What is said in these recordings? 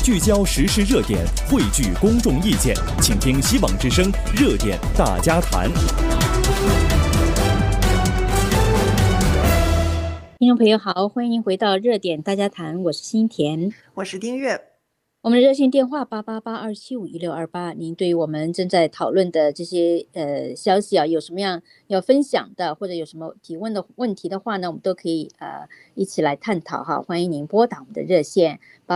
聚焦时事热点，汇聚公众意见，请听希望之声热点大家谈。 听众朋友好，欢迎回到热点大家谈，我是新田， 我是丁月。 我们的热线电话888-275-1628，您对于我们正在讨论的这些消息有什么样要分享的，或者有什么提问的问题的话呢，我们都可以一起来探讨哈。欢迎您拨打我们的热线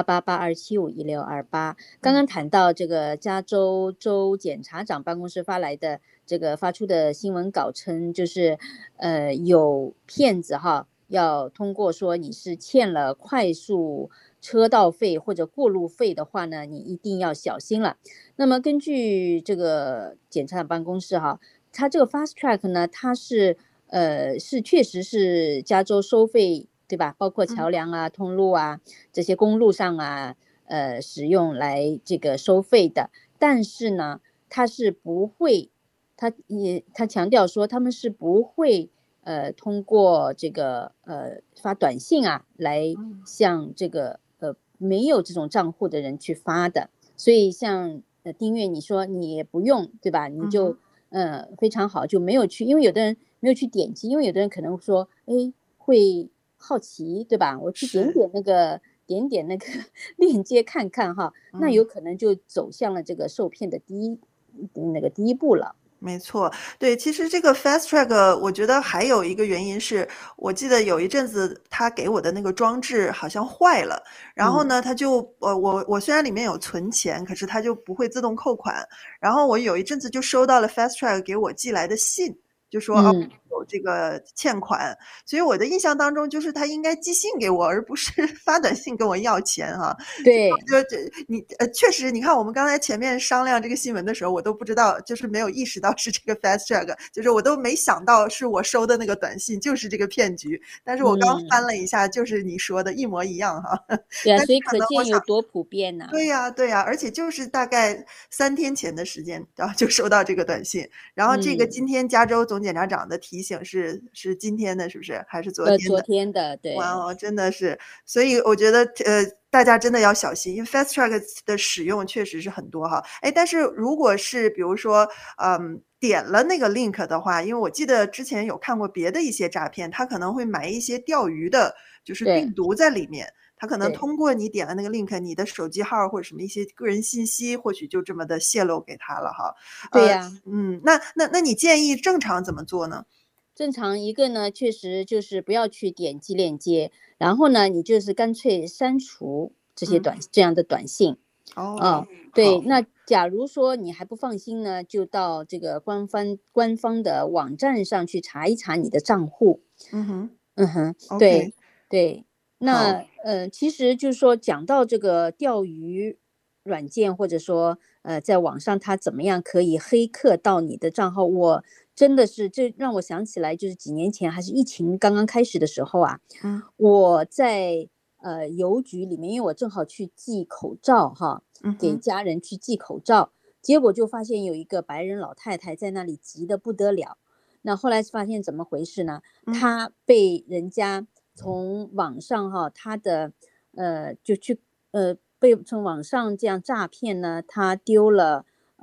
888-275-1628。刚刚谈到这个加州州检察长办公室发出的新闻稿称，就是有骗子哈，要通过说你是欠了快速车道费或者过路费的话呢，你一定要小心了。那么根据这个检察长办公室哈，它这个 fast track 呢，它是确实是加州收费，对吧？包括桥梁啊、通路啊这些公路上啊使用来这个收费的。但是呢，它是不会，他强调说他们是不会通过这个发短信啊来向这个没有这种账户的人去发的。所以像丁月你说你也不用，对吧？你就非常好，就没有去，因为有的人没有去点击，因为有的人可能说会好奇，对吧？我去点点那个链接看看哈，那有可能就走向了这个受骗的第一步了。 没错，对，其实这个 fast track 我觉得还有一个原因是，我记得有一阵子他给我的那个装置好像坏了，然后呢，他就我虽然里面有存钱，可是他就不会自动扣款，然后我有一阵子就收到了 fast track 给我寄来的信，就说有这个欠款，所以我的印象当中就是他应该寄信给我，而不是发短信跟我要钱哈。 对， 确实，你看我们刚才前面商量这个新闻的时候，我都不知道，就是没有意识到是这个 fast track， 就是我都没想到是我收的那个短信就是这个骗局，但是我刚翻了一下，就是你说的一模一样哈。 对啊，所以可见有多普遍呢？ 对呀，对呀，而且就是大概3天前的时间，然后就收到这个短信，然后这个今天加州总检察长的提醒是今天的，是不是？还是昨天的？ 昨天的，对。 哇哦，真的是，所以我觉得大家真的要小心，因为 fast track 的使用确实是很多哈。但是如果是比如说点了那个 link 的话，因为我记得之前有看过别的一些诈骗，他可能会埋一些钓鱼的就是病毒在里面，他可能通过你点了那个 link， 你的手机号或者什么一些个人信息或许就这么的泄露给他了哈。 对呀。 那你建议正常怎么做呢？ 正常一个呢，确实就是不要去点击链接，然后呢，你就是干脆删除这些这样的短信。对，那假如说你还不放心呢，就到这个官方的网站上去查一查你的账户。对对。那其实就是说讲到这个钓鱼软件，或者说在网上它怎么样可以黑客到你的账号，我真的是这让我想起来，就是几年前还是疫情刚刚开始的时候啊，我在邮局里面，因为我正好去寄口罩哈，给家人去寄口罩，结果就发现有一个白人老太太在那里急得不得了。那后来发现怎么回事呢？她被人家从网上哈，她的就去被从网上这样诈骗呢，她丢了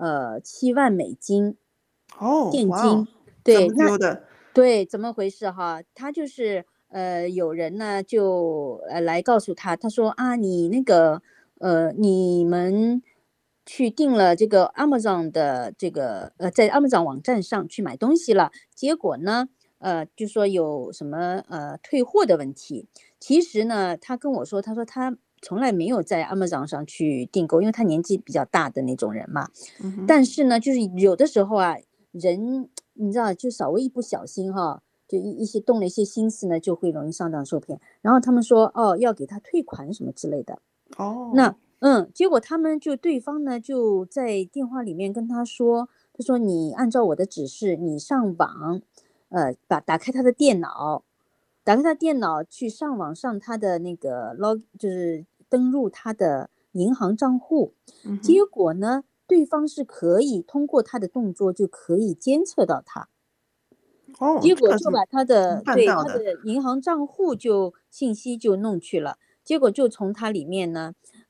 7万美金现金。对， 怎么丢的？ 对，怎么回事哈？他就是有人呢就来告诉他，他说啊，你那个你们去订了这个 Amazon 的这个在 Amazon 网站上去买东西了，结果呢就说有什么退货的问题。其实呢，他跟我说，他说他从来没有在 Amazon 上去订购，因为他年纪比较大的那种人嘛。但是呢，就是有的时候啊，人你知道，就稍微一不小心哈，就一些动了一些心思呢，就会容易上当受骗。然后他们说要给他退款什么之类的。那结果对方呢就在电话里面跟他说，他说你按照我的指示，你上网打开他的电脑，去上网上他的那个就是登录他的银行账户。结果呢，对方是可以通过他的动作就可以监测到他。结果就把他的银行账户信息就弄去了，结果就从他里面呢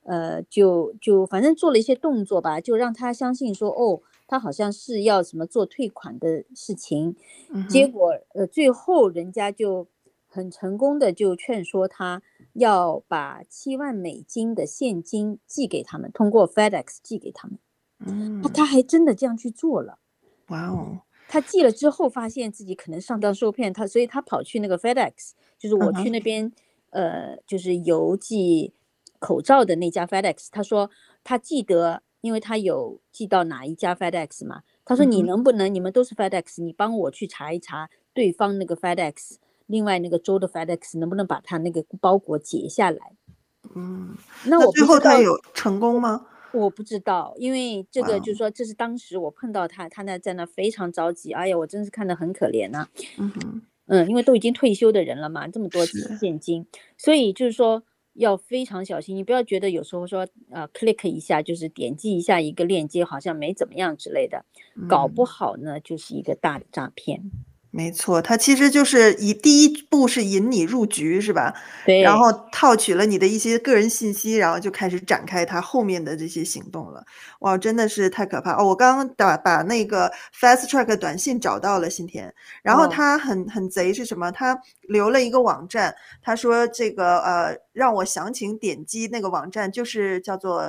就反正做了一些动作吧，就让他相信说，哦，他好像是要什么做退款的事情，结果最后人家就很成功的就劝说他要把7万美金的现金寄给他们，通过 FedEx 寄给他们。他还真的这样去做了。 哇哦， 他寄了之后发现自己可能上当受骗，所以他跑去那个 FedEx， 就是我去那边就是邮寄口罩的那家 FedEx， 他说他记得，因为他有寄到哪一家 FedEx 嘛，他说你能不能，你们都是 FedEx， 你帮我去查一查对方那个 FedEx， 另外那个州的 FedEx 能不能把他那个包裹截下来。那我最后他有成功吗？ 我不知道，因为这个就是说，这是当时我碰到他在那非常着急，哎呀，我真是看得很可怜呐。因为都已经退休的人了嘛，这么多现金，所以就是说要非常小心。你不要觉得有时候说click 一下，就是点击一下一个链接，好像没怎么样之类的，搞不好呢就是一个大的诈骗。 没错，它其实就是第一步是引你入局，是吧？ 对。 然后套取了你的一些个人信息，然后就开始展开它后面的这些行动了。哇，真的是太可怕哦！我刚刚把那个 Fast Track 短信找到了，新田。然后他很贼是什么？他留了一个网站，他说这个让我详情点击那个网站，就是叫做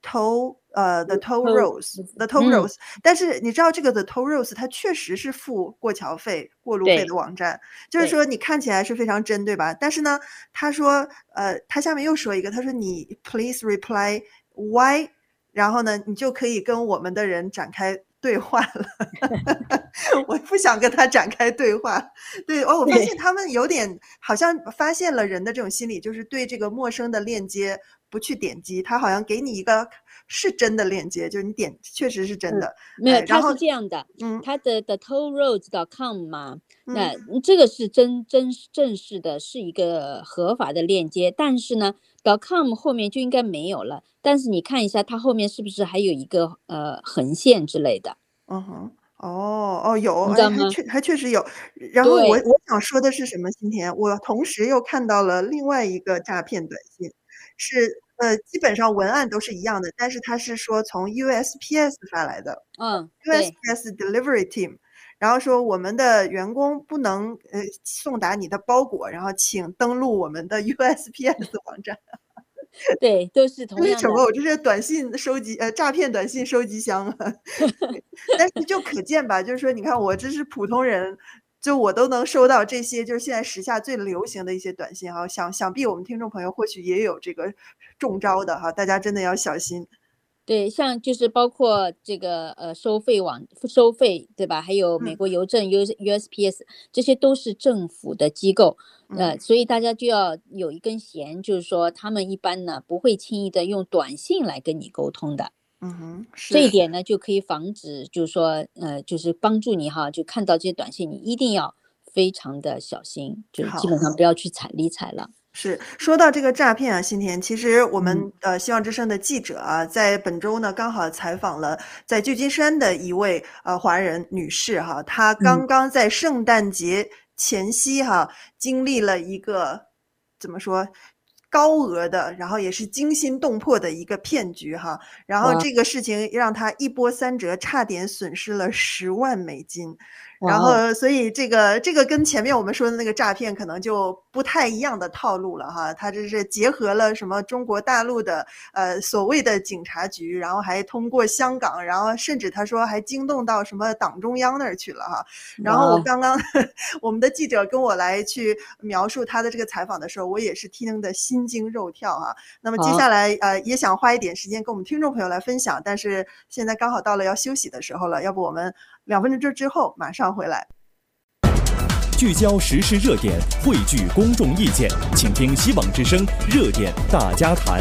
The Toll Roads，但是你知道这个 The Toll Roads 它确实是付过桥费、过路费的网站，就是说你看起来是非常真，对吧？但是呢，他说他下面又说一个，他说你 please reply why， 然后呢，你就可以跟我们的人展开对话了。我不想跟他展开对话。对哦，我发现他们有点好像发现了人的这种心理，就是对这个陌生的链接不去点击，他好像给你一个是真的链接，就是你点确实是真的。 没有，他是这样的，他的 tollroads.com 嘛，那这个是正式的，是一个合法的链接，但是呢 .com 后面就应该没有了，但是你看一下它后面是不是还有一个横线之类的。 有，还确实有。然后我想说的是什么，今天我同时又看到了另外一个诈骗短信，是基本上文案都是一样的，但是它是说从 USPS 发来的。USPS Delivery Team， 然后说我们的员工不能送达你的包裹，然后请登录我们的 USPS 网站。 对，都是同样的。 这是什么？我这是短信收集诈骗短信收集箱啊。但是就可见吧，就是说你看我这是普通人，就我都能收到这些就是现在时下最流行的一些短信哈，想必我们听众朋友或许也有这个中招的哈，大家真的要小心。 对，像就是包括这个收费对吧？还有美国邮政 USPS， 这些都是政府的机构，所以大家就要有一根弦，就是说他们一般呢不会轻易的用短信来跟你沟通的。这一点呢就可以防止，就是说就是帮助你哈，就看到这些短信，你一定要非常的小心，就是基本上不要去理睬了。 是，说到这个诈骗啊，新田，其实我们希望之声的记者啊，在本周呢刚好采访了在旧金山的一位华人女士哈，她刚刚在圣诞节前夕哈，经历了一个怎么说高额的，然后也是惊心动魄的一个骗局哈，然后这个事情让她一波三折，差点损失了10万美金。然后所以这个跟前面我们说的那个诈骗可能就不太一样的套路了哈，它这是结合了什么中国大陆的所谓的警察局，然后还通过香港，然后甚至他说还惊动到什么党中央那儿去了哈。然后我刚刚我们的记者跟我来去描述他的这个采访的时候，我也是听得心惊肉跳哈。那么接下来也想花一点时间跟我们听众朋友来分享，但是现在刚好到了要休息的时候了，要不我们2分钟之后马上回来。 聚焦时事热点，汇聚公众意见，请听希望之声热点大家谈。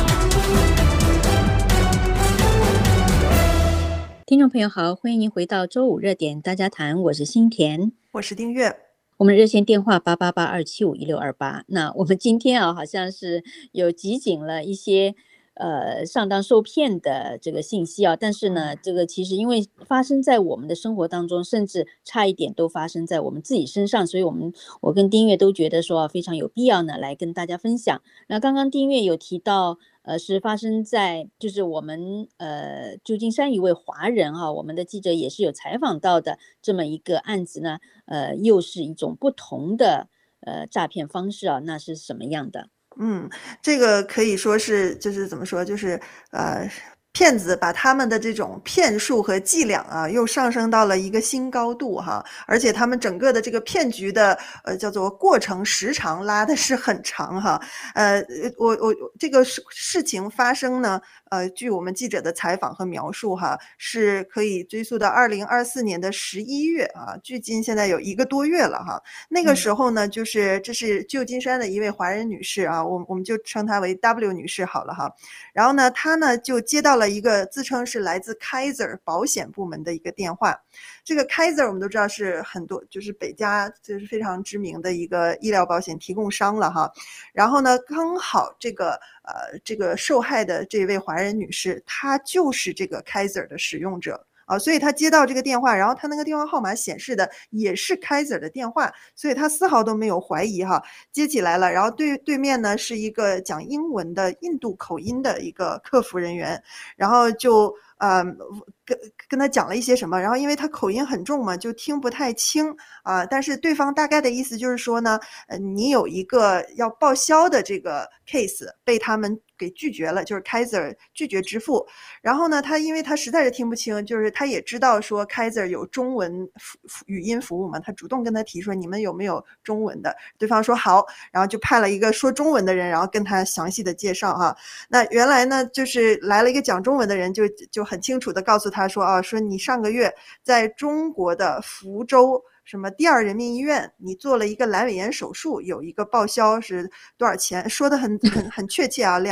听众朋友好，欢迎您回到周五热点大家谈，我是新田， 我是丁月。 我们热线电话888-275-1628。那我们今天好像是有集锦了一些上当受骗的这个信息但是呢，这个其实因为发生在我们的生活当中，甚至差一点都发生在我们自己身上，所以我跟丁月都觉得说非常有必要呢来跟大家分享。那刚刚丁月有提到是发生在就是我们旧金山一位华人啊，我们的记者也是有采访到的这么一个案子呢，又是一种不同的诈骗方式啊，那是什么样的？ 这个可以说是就是怎么说，就是骗子把他们的这种骗术和伎俩啊，又上升到了一个新高度哈，而且他们整个的这个骗局的叫做过程时长拉的是很长哈。我这个事情发生呢，据我们记者的采访和描述哈，是可以追溯到2024年的11月啊，距今现在有1个多月了哈。那个时候呢，就是这是旧金山的一位华人女士啊，我们就称她为 W 女士好了哈。然后呢，她呢就接到了一个自称是来自 Kaiser 保险部门的一个电话。这个 Kaiser 我们都知道是很多就是北加就是非常知名的一个医疗保险提供商了哈。然后呢，刚好这个受害的这位华人女士，她就是这个 Kaiser 的使用者。所以他接到这个电话，然后他那个电话号码显示的也是 Kaiser 的电话，所以他丝毫都没有怀疑哈，接起来了。然后对面呢是一个讲英文的印度口音的一个客服人员，然后就跟他讲了一些什么，然后因为他口音很重嘛，就听不太清啊。但是对方大概的意思就是说呢，你有一个要报销的这个 case 被他们给拒绝了，就是 Kaiser 拒绝支付。然后呢，因为他实在是听不清，就是他也知道说 Kaiser 有中文语音服务嘛，他主动跟他提说你们有没有中文的？对方说好，然后就派了一个说中文的人，然后跟他详细的介绍哈。那原来呢，就是来了一个讲中文的人，就很清楚的告诉他说说你上个月在中国的福州什么第2人民医院，你做了一个阑尾炎手术，有一个报销是多少钱？说的很确切啊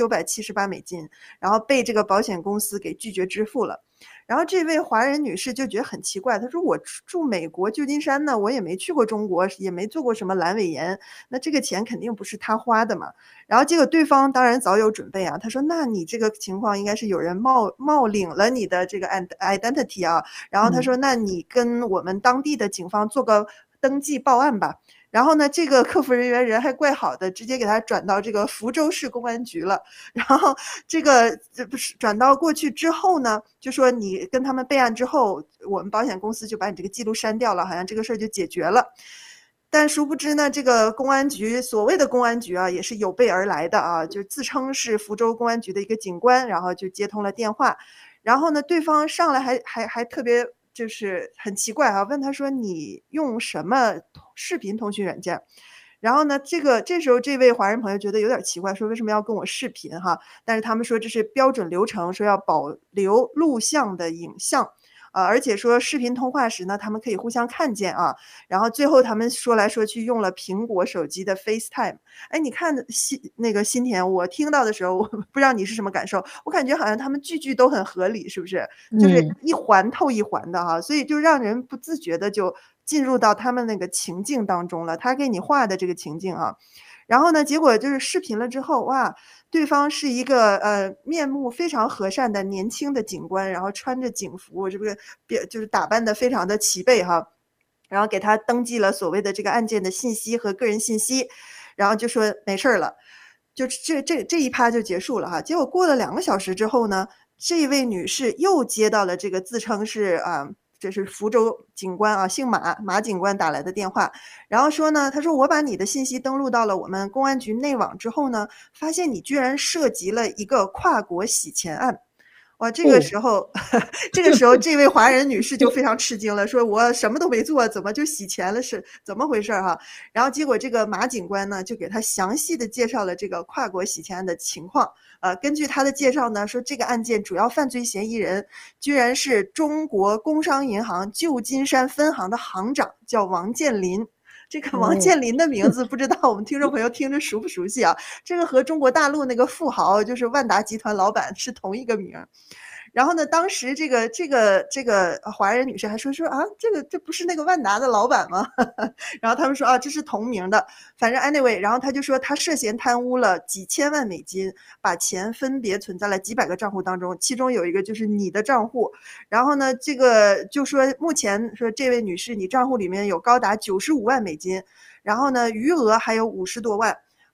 ，$2978，然后被这个保险公司给拒绝支付了。然后这位华人女士就觉得很奇怪，她说我住美国旧金山呢，我也没去过中国，也没做过什么阑尾炎，那这个钱肯定不是她花的嘛。然后结果对方当然早有准备啊，他说那你这个情况应该是有人冒领了你的这个 identity 啊，然后他说那你跟我们当地的警方做个登记报案吧。然后呢，这个客服人员人还怪好的，直接给他转到这个福州市公安局了。然后这不是转到过去之后呢，就说你跟他们备案之后，我们保险公司就把你这个记录删掉了，好像这个事儿就解决了。但殊不知呢，这个公安局所谓的公安局啊，也是有备而来的啊，就自称是福州公安局的一个警官，然后就接通了电话。然后呢，对方上来还特别就是很奇怪啊，问他说你用什么视频通讯软件？然后呢，这时候这位华人朋友觉得有点奇怪，说为什么要跟我视频哈？但是他们说这是标准流程，说要保留录像的影像。而且说视频通话时呢，他们可以互相看见啊。然后最后他们说来说去用了苹果手机的 FaceTime。哎，你看新田，我听到的时候，我不知道你是什么感受，我感觉好像他们句句都很合理，是不是？就是一环透一环的哈，所以就让人不自觉的就进入到他们那个情境当中了，他给你画的这个情境啊。然后呢，结果就是视频了之后，哇，对方是一个面目非常和善的年轻的警官，然后穿着警服，这个就是打扮的非常的齐备哈，然后给他登记了所谓的这个案件的信息和个人信息，然后就说没事了，就这一趴就结束了哈。结果过了2个小时之后呢，这位女士又接到了这个自称是这是福州警官啊，姓马警官打来的电话，然后说呢，他说我把你的信息登录到了我们公安局内网之后呢，发现你居然涉及了一个跨国洗钱案。哇，这个时候这位华人女士就非常吃惊了，说我什么都没做，怎么就洗钱了，是怎么回事哈？然后结果这个马警官呢，就给他详细的介绍了这个跨国洗钱案的情况。根据他的介绍呢，说这个案件主要犯罪嫌疑人居然是中国工商银行旧金山分行的行长，叫王健林。这个王健林的名字不知道我们听众朋友听着熟不熟悉啊？这个和中国大陆那个富豪就是万达集团老板是同一个名。然后呢，当时这个华人女士还说啊，这不是那个万达的老板吗？然后他们说啊，这是同名的。反正 anyway， 然后他就说他涉嫌贪污了几千万美金，把钱分别存在了几百个账户当中，其中有一个就是你的账户。然后呢，这个就说目前说这位女士，你账户里面有高达95万美金，然后呢，余额还有50多万。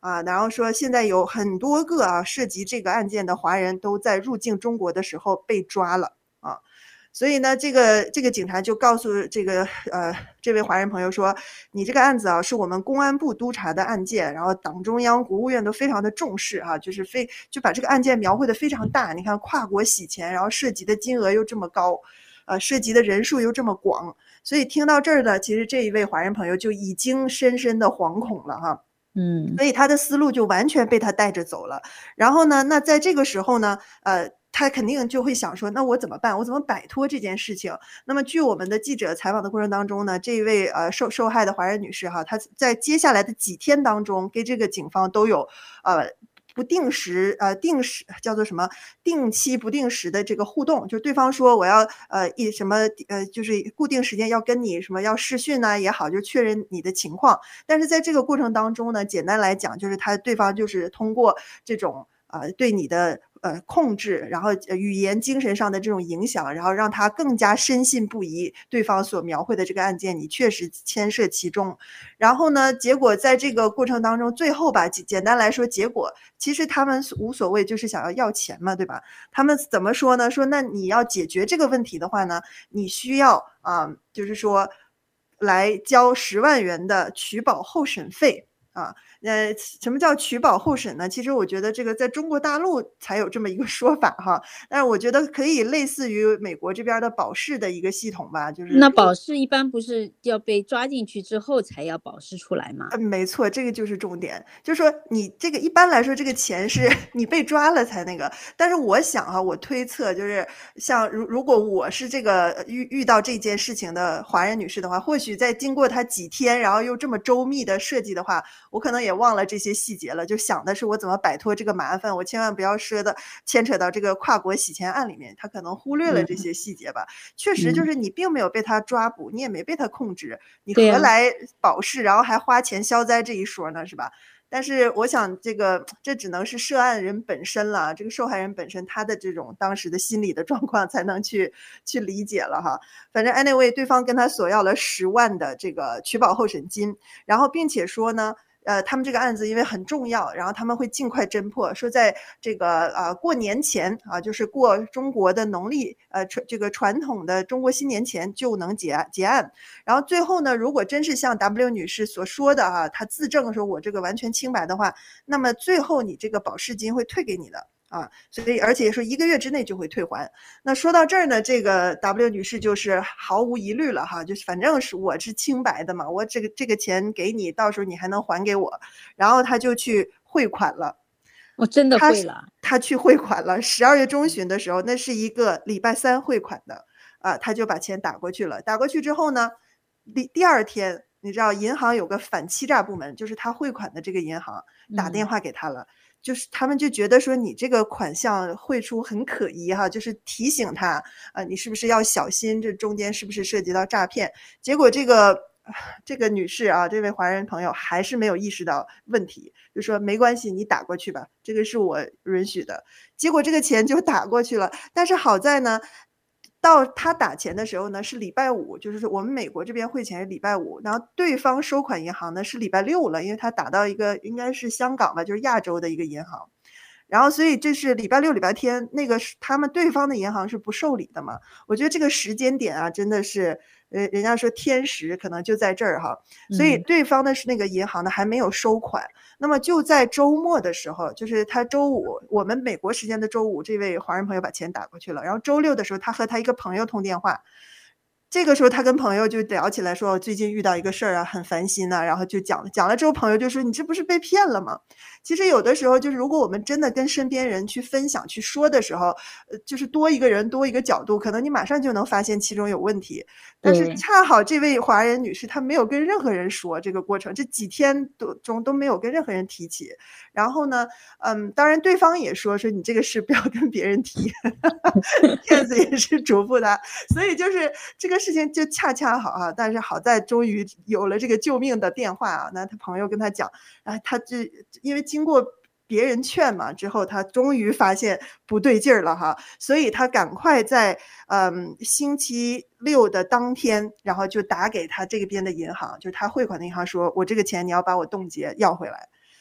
啊，然后说现在有很多个啊涉及这个案件的华人都在入境中国的时候被抓了啊。所以呢，这个警察就告诉这位华人朋友说，你这个案子啊是我们公安部督查的案件，然后党中央、国务院都非常的重视啊，就把这个案件描绘的非常大。你看跨国洗钱，然后涉及的金额又这么高，涉及的人数又这么广，所以听到这儿呢，其实这一位华人朋友就已经深深的惶恐了哈。所以他的思路就完全被他带着走了。然后呢，那在这个时候呢，他肯定就会想说，那我怎么办？我怎么摆脱这件事情？那么据我们的记者采访的过程当中呢，这一位受害的华人女士哈，她在接下来的几天当中，跟这个警方都有不定时定时叫做什么定期不定时的这个互动，就对方说我要就是固定时间要跟你什么要视讯呢也好，就确认你的情况。但是在这个过程当中呢，简单来讲就是对方就是通过这种对你的控制，然后语言精神上的这种影响，然后让他更加深信不疑对方所描绘的这个案件你确实牵涉其中。然后呢，结果在这个过程当中，最后吧，简单来说，结果其实他们无所谓，就是想要钱嘛，对吧？他们怎么说呢？说那你要解决这个问题的话呢，你需要就是说来交10万元的取保候审费啊。什么叫取保候审呢？其实我觉得这个在中国大陆才有这么一个说法哈，但是我觉得可以类似于美国这边的保释的一个系统吧，就是那保释一般不是要被抓进去之后才要保释出来吗？ 没错，这个就是重点，就是说你这个一般来说这个钱是你被抓了才那个，但是我想啊，我推测就是像如果我是这个遇到这件事情的华人女士的话，或许在经过她几天，然后又这么周密的设计的话，我可能也忘了这些细节了，就想的是我怎么摆脱这个麻烦，我千万不要牵扯到这个跨国洗钱案里面，他可能忽略了这些细节吧。确实就是你并没有被他抓捕，你也没被他控制，你何来保释，然后还花钱消灾这一说呢，是吧？但是我想这只能是涉案人本身了，这个受害人本身他的这种当时的心理的状况才能去理解了哈。反正 anyway 对方跟他索要了10万的这个取保候审金，然后并且说呢他们这个案子因为很重要，然后他们会尽快侦破，说在这个过年前啊，就是过中国的农历这个传统的中国新年前就能结案。然后最后呢，如果真是像 W 女士所说的啊，她自证说我这个完全清白的话，那么最后你这个保释金会退给你的。所以而且说1个月之内就会退还。那说到这儿呢，这个 W 女士就是毫无疑虑了哈，就是反正是我是清白的嘛，我这个钱给你，到时候你还能还给我。然后她就去汇款了。 我真的汇了。 她去汇款了，12月中旬的时候，那是一个礼拜3汇款的她就把钱打过去了。打过去之后呢，第二天你知道银行有个反欺诈部门，就是她汇款的这个银行打电话给她了。就是他们就觉得说你这个款项汇出很可疑哈，就是提醒他你是不是要小心，这中间是不是涉及到诈骗。结果这个女士啊，这位华人朋友还是没有意识到问题，就说没关系，你打过去吧，这个是我允许的。结果这个钱就打过去了，但是好在呢，到他打钱的时候呢是礼拜5，就是我们美国这边汇钱是礼拜5，然后对方收款银行呢是礼拜6了，因为他打到一个应该是香港吧，就是亚洲的一个银行。然后所以这是礼拜6礼拜天，那个他们对方的银行是不受理的嘛。我觉得这个时间点啊真的是人家说天时可能就在这儿哈。所以对方的是那个银行呢还没有收款。那么就在周末的时候，就是他周5，我们美国时间的周5，这位华人朋友把钱打过去了。然后周6的时候他和他一个朋友通电话，这个时候他跟朋友就聊起来说最近遇到一个事儿啊，很烦心呐，然后就讲了之后，朋友就说你这不是被骗了吗？其实有的时候就是如果我们真的跟身边人去分享去说的时候，就是多一个人多一个角度，可能你马上就能发现其中有问题。但是恰好这位华人女士她没有跟任何人说这个过程，这几天中都没有跟任何人提起。然后呢当然对方也说你这个事不要跟别人提骗子也是嘱咐他。所以就是这个事情就恰恰好啊，但是好在终于有了这个救命的电话啊。那他朋友跟他讲他因为经过别人劝嘛之后，他终于发现不对劲儿了哈，所以他赶快在星期6的当天，然后就打给他这边的银行，就是他汇款的银行，说我这个钱你要把我冻结要回来。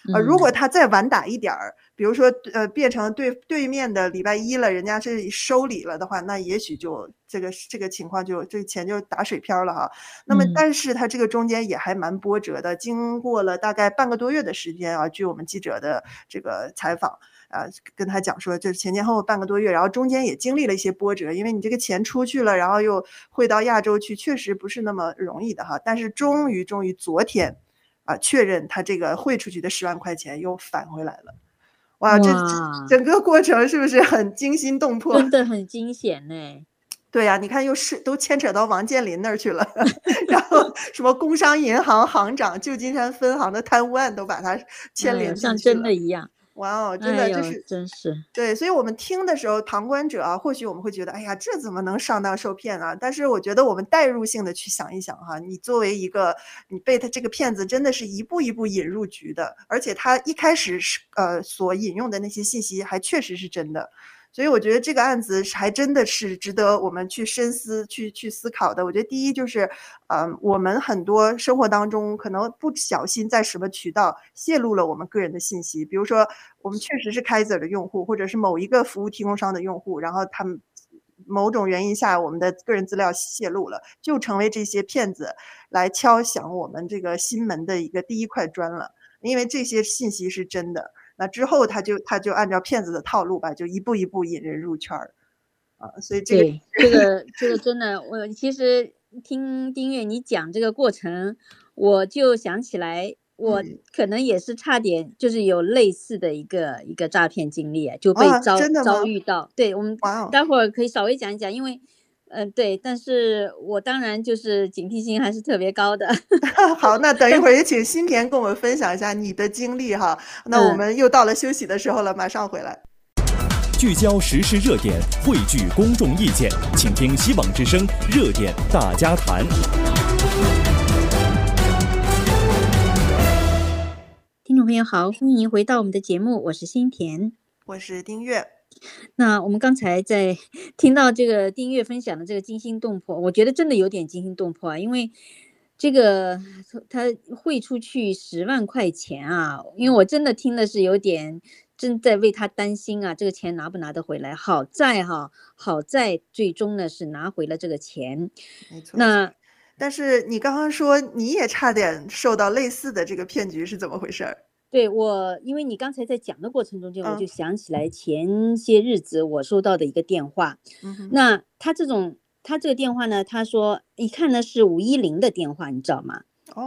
如果他再晚打一点儿，比如说变成对面的礼拜一了，人家是收礼了的话，那也许就这个情况就这钱就打水漂了哈。那么但是他这个中间也还蛮波折的，经过了大概半个多月的时间啊，据我们记者的这个采访。跟他讲说，这前后半个多月，然后中间也经历了一些波折，因为你这个钱出去了，然后又汇到亚洲去，确实不是那么容易的哈。但是终于昨天，确认他这个汇出去的10万块钱又返回来了。哇，这整个过程是不是很惊心动魄？ 真的很惊险呢。 对呀，你看都牵扯到王健林那儿去了，然后什么工商银行行长、旧金山分行的贪污案都把他牵连进去了， 像真的一样。 哇哦，真的就是真是对，所以我们听的时候，旁观者啊，或许我们会觉得，哎呀，这怎么能上当受骗啊？但是我觉得我们代入性的去想一想哈，你作为一个你被他这个骗子真的是一步一步引入局的，而且他一开始所引用的那些信息还确实是真的。所以我觉得这个案子还真的是值得我们去深思、去思考的。我觉得第一就是，我们很多生活当中可能不小心在什么渠道泄露了我们个人的信息，比如说我们确实是Kaiser的用户，或者是某一个服务提供商的用户，然后他们某种原因下我们的个人资料泄露了，就成为这些骗子来敲响我们这个心门的一个第一块砖了，因为这些信息是真的。那之后他就按照骗子的套路吧，就一步一步引人入圈儿，所以这个真的，我其实听丁月你讲这个过程，我就想起来，我可能也是差点就是有类似的一个诈骗经历，就被遭遇到。对，我们待会儿可以稍微讲一讲，因为对，但是我当然就是警惕性还是特别高的。 好，那等一会儿也请新田跟我们分享一下你的经历哈。那我们又到了休息的时候了，马上回来。 聚焦时事热点，汇聚公众意见，请听希望之声热点大家谈。 听众朋友好，欢迎您回到我们的节目，我是新田， 我是丁月。 那我们刚才在听到这个丁月分享的这个惊心动魄，我觉得真的有点惊心动魄啊，因为这个他汇出去10万块钱啊，因为我真的听的是有点真在为他担心啊，这个钱拿不拿得回来？好在最终呢是拿回了这个钱。 没错。但是你刚刚说你也差点受到类似的这个骗局，是怎么回事？ 对，因为你刚才在讲的过程中间，我就想起来前些日子我收到的一个电话。那他这个电话呢，他说一看呢是510的电话，你知道吗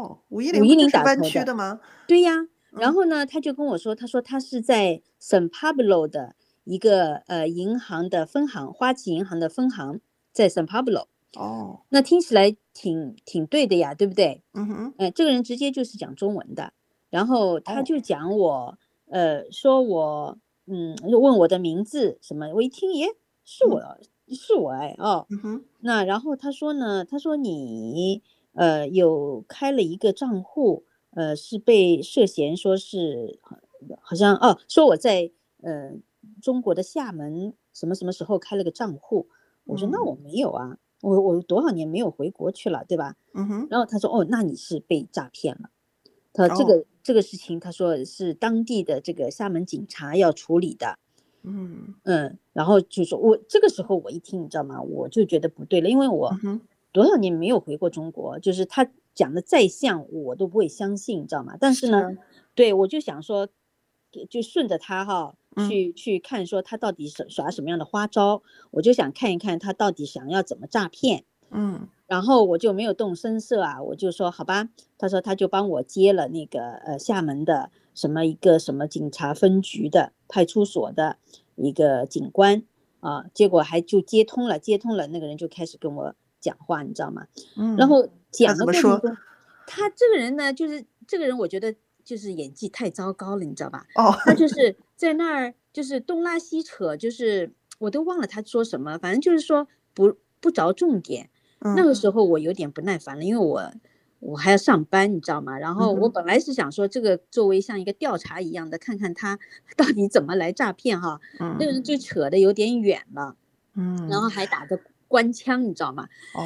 ？510 是湾区的吗？ 对呀。然后呢，他就跟我说，他说他是在 San Pablo 的一个银行的分行，花旗银行的分行在 San Pablo。那听起来挺对的呀，对不对？这个人直接就是讲中文的。然后他就讲我，说我，问我的名字什么，我一听，耶，是我哎，那然后他说呢，他说你，有开了一个账户，是被涉嫌说是，好像说我在中国的厦门什么什么时候开了个账户，我说那我没有啊，我多少年没有回国去了，对吧？然后他说那你是被诈骗了。他这个事情，他说是当地的这个厦门警察要处理的，然后就说这个时候我一听，你知道吗？我就觉得不对了，因为我多少年没有回过中国，就是他讲的再像我都不会相信，你知道吗？但是呢，对我就想说，就顺着他去看说他到底耍什么样的花招，我就想看一看他到底想要怎么诈骗。然后我就没有动声色啊，我就说好吧。他说他就帮我接了那个厦门的一个什么警察分局的派出所的一个警官啊，结果还就接通了，那个人就开始跟我讲话，你知道吗？然后讲的过程中，他这个人呢，就是这个人，我觉得就是演技太糟糕了，你知道吧？他就是在那儿就是东拉西扯，就是我都忘了他说什么，反正就是说不着重点。那个时候我有点不耐烦了，因为我还要上班，你知道吗？然后我本来是想说这个作为像一个调查一样的，看看他到底怎么来诈骗哈。那个人就扯得有点远了，然后还打着官腔，你知道吗？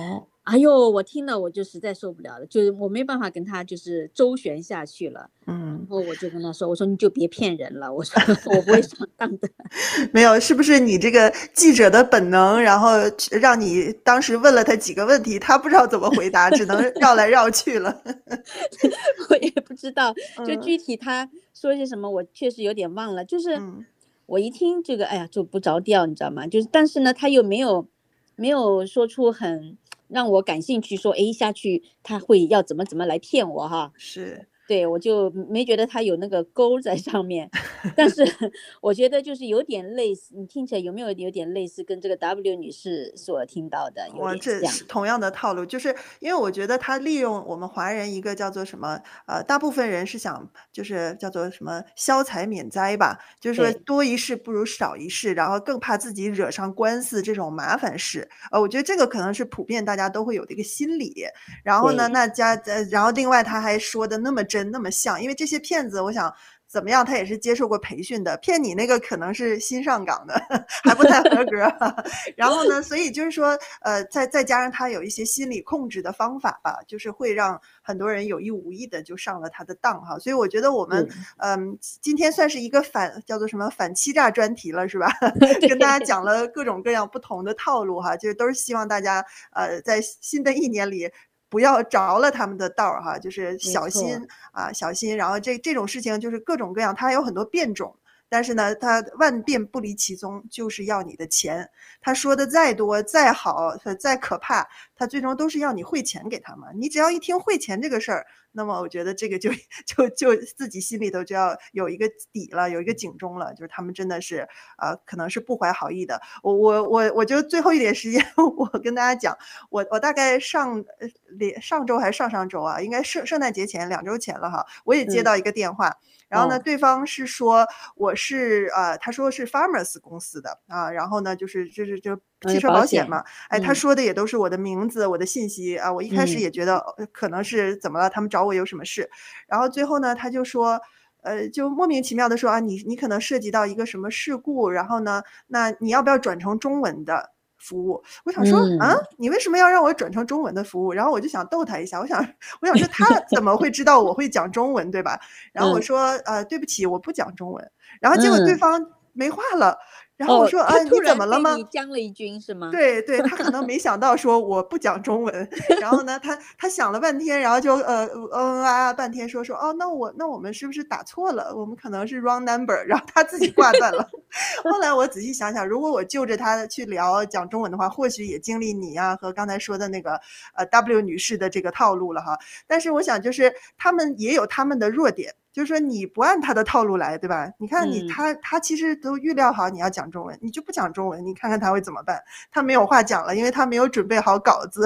哎呦，我听了我就实在受不了了，就是我没办法跟他就是周旋下去了。然后我就跟他说，我说你就别骗人了，我说我不会上当的。 没有，是不是你这个记者的本能，然后让你当时问了他几个问题，他不知道怎么回答，只能绕来绕去了。 我也不知道，就具体他说些什么，我确实有点忘了。就是我一听这个，哎呀，就不着调，你知道吗？就是但是呢，他又没有说出很让我感兴趣，说哎下去他会要怎么来骗我哈。 是。 对，我就没觉得他有那个钩在上面，但是我觉得就是有点类似，你听起来有没有点类似跟这个 W 女士所听到的有点这像？ 是同样的套路，就是因为我觉得他利用我们华人一个叫做什么，大部分人是想就是叫做什么消财免灾吧，就是说多一事不如少一事，然后更怕自己惹上官司这种麻烦事。我觉得这个可能是普遍大家都会有的一个心理。然后呢，然后另外他还说的那么真那么像，因为这些骗子，我想怎么样，他也是接受过培训的，骗你那个可能是新上岗的，还不太合格。然后呢，所以就是说，再加上他有一些心理控制的方法吧，就是会让很多人有意无意的就上了他的当哈。所以我觉得我们，今天算是一个叫做什么反欺诈专题了，是吧？跟大家讲了各种各样不同的套路哈，就是都是希望大家在新的一年里不要着了他们的道哈，就是小心啊，小心。然后这种事情就是各种各样，它还有很多变种。但是呢，他万变不离其宗，就是要你的钱。他说的再多、再好、再可怕，他最终都是要你汇钱给他嘛。你只要一听汇钱这个事儿，那么我觉得这个就自己心里头就要有一个底了，有一个警钟了，就是他们真的是可能是不怀好意的。我就最后一点时间，我跟大家讲，我大概上周还是上上周啊，应该圣诞节前2周前了哈，我也接到一个电话。然后呢，对方是说我是他说是 Farmers 公司的啊，然后呢就汽车保险嘛，他说的也都是我的名字、我的信息啊，我一开始也觉得可能是怎么了，他们找我有什么事，然后最后呢他就说。就莫名其妙的说啊，你可能涉及到一个什么事故，然后呢，那你要不要转成中文的服务？我想说你为什么要让我转成中文的服务？然后我就想逗他一下，我想说他怎么会知道我会讲中文，对吧？然后我说对不起，我不讲中文。然后结果对方没话了。然后我说你怎么了吗？ 你将了一军是吗？ 对，他可能没想到说我不讲中文。然后呢，他想了半天，然后就半天说那我们是不是打错了？我们可能是 wrong number， 然后他自己挂断了。后来我仔细想想，如果我就着他去聊讲中文的话，或许也经历你啊和刚才说的那个W 女士的这个套路了哈。但是我想就是他们也有他们的弱点。就是说你不按他的套路来，对吧？你看他其实都预料好你要讲中文，你就不讲中文，你看看他会怎么办？他没有话讲了，因为他没有准备好稿子。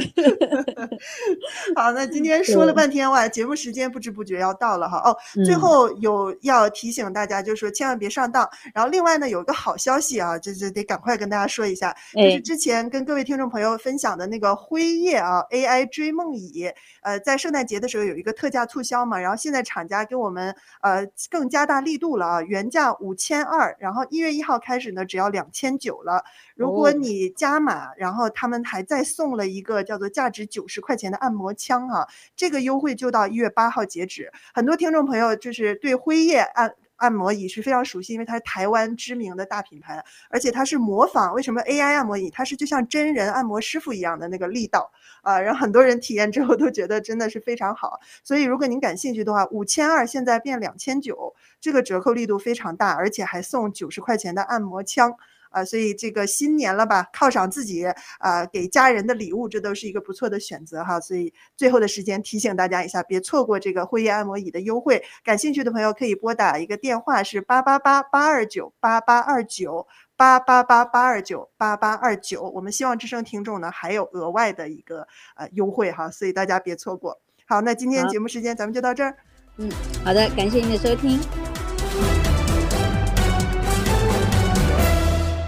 好，那今天说了半天哇，节目时间不知不觉要到了哈。最后要提醒大家，就是说千万别上当。然后另外呢，有个好消息啊，就是得赶快跟大家说一下，就是之前跟各位听众朋友分享的那个辉夜啊 AI 追梦椅，在圣诞节的时候有一个特价促销嘛，然后现在厂家给我们更加大力度了啊，原价5200，然后1月1号开始呢，只要2900了。如果你加码，然后他们还再送了一个叫做价值90块钱的按摩枪啊，这个优惠就到1月8号截止。很多听众朋友就是对辉夜按摩椅是非常熟悉，因为它是台湾知名的大品牌，而且它是模仿为什么 AI 按摩椅，它是就像真人按摩师傅一样的那个力道啊，让很多人体验之后都觉得真的是非常好。所以如果您感兴趣的话，5200现在变2900，这个折扣力度非常大，而且还送90块钱的按摩枪。所以这个新年了吧，犒赏自己给家人的礼物，这都是一个不错的选择哈。所以最后的时间提醒大家一下，别错过这个辉夜按摩椅的优惠。感兴趣的朋友可以拨打一个电话，是888-829-8829，888-829-8829。我们希望之声听众呢还有额外的一个优惠哈，所以大家别错过。好，那今天节目时间咱们就到这儿。 好的，感谢您的收听。